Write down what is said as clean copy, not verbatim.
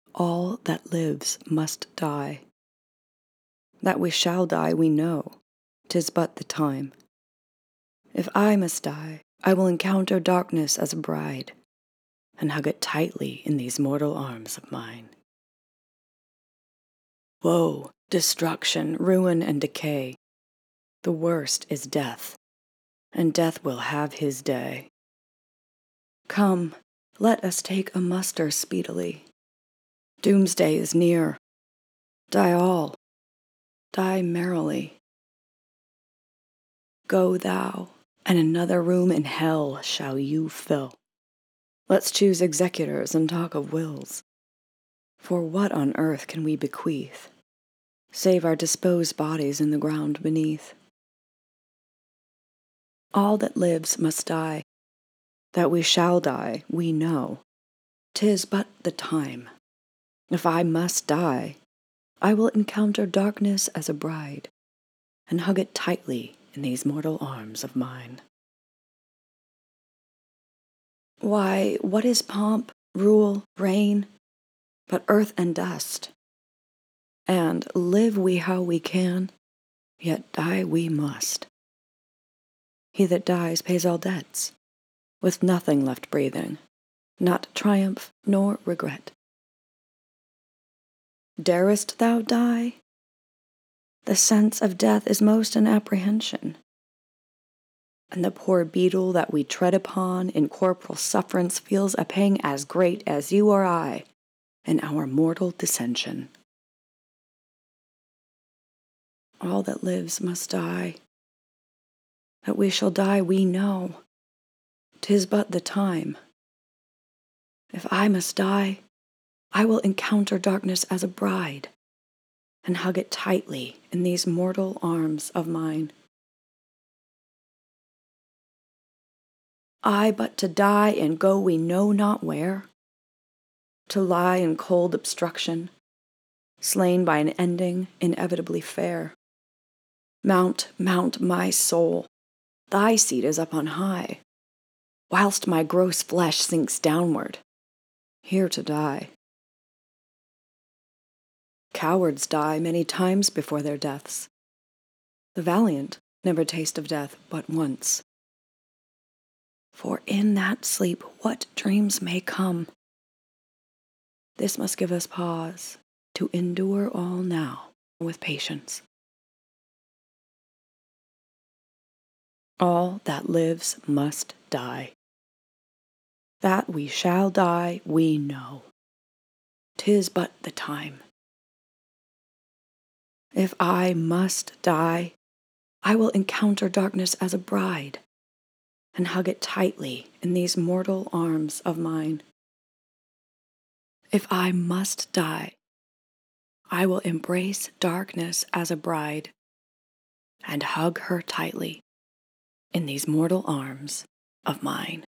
All that lives must die. That we shall die we know, 'tis but the time. If I must die, I will encounter darkness as a bride, and hug it tightly in these mortal arms of mine. Woe, destruction, ruin, and decay. The worst is death, and death will have his day. Come, let us take a muster speedily. Doomsday is near. Die all, die merrily. Go thou, and another room in hell shall you fill. Let's choose executors and talk of wills. For what on earth can we bequeath, save our disposed bodies in the ground beneath? All that lives must die. That we shall die, we know. 'Tis but the time. If I must die, I will encounter darkness as a bride, and hug it tightly in these mortal arms of mine. Why, what is pomp, rule, reign, but earth and dust? And live we how we can, yet die we must. He that dies pays all debts, with nothing left breathing, not triumph nor regret. Darest thou die? The sense of death is most an apprehension, and the poor beetle that we tread upon in corporal sufferance feels a pang as great as you or I in our mortal dissension. All that lives must die. That we shall die we know, 'tis but the time. If I must die, I will encounter darkness as a bride, and hug it tightly in these mortal arms of mine. I but to die and go we know not where, to lie in cold obstruction, slain by an ending inevitably fair. Mount, mount, my soul, thy seat is up on high, whilst my gross flesh sinks downward, here to die. Cowards die many times before their deaths. The valiant never taste of death but once. For in that sleep what dreams may come? This must give us pause to endure all now with patience. All that lives must die. That we shall die we know. 'Tis but the time. If I must die, I will encounter darkness as a bride, and hug it tightly in these mortal arms of mine. If I must die, I will embrace darkness as a bride, and hug her tightly in these mortal arms of mine.